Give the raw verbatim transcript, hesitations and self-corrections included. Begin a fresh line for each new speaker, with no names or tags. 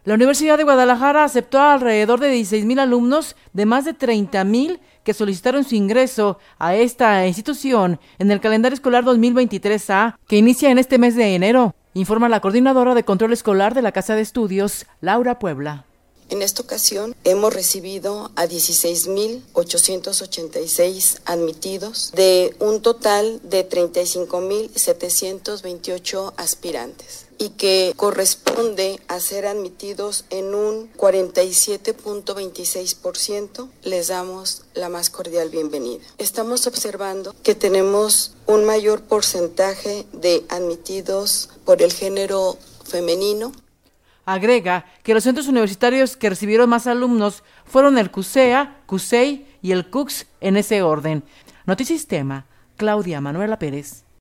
La Universidad de Guadalajara aceptó a alrededor de dieciséis mil alumnos de más de treinta mil que solicitaron su ingreso a esta institución en el calendario escolar dos mil veintitrés A, que inicia en este mes de enero, informa la coordinadora de control escolar de la Casa de Estudios, Laura Puebla.
En esta ocasión hemos recibido a dieciséis mil ochocientos ochenta y seis admitidos de un total de treinta y cinco mil setecientos veintiocho aspirantes y que corresponde a ser admitidos en un cuarenta y siete punto veintiséis por ciento. Les damos la más cordial bienvenida. Estamos observando que tenemos un mayor porcentaje de admitidos por el género femenino.
Agrega que los centros universitarios que recibieron más alumnos fueron el CUSEA, CUSEI y el C U C S en ese orden. Notisistema, Claudia Manuela Pérez.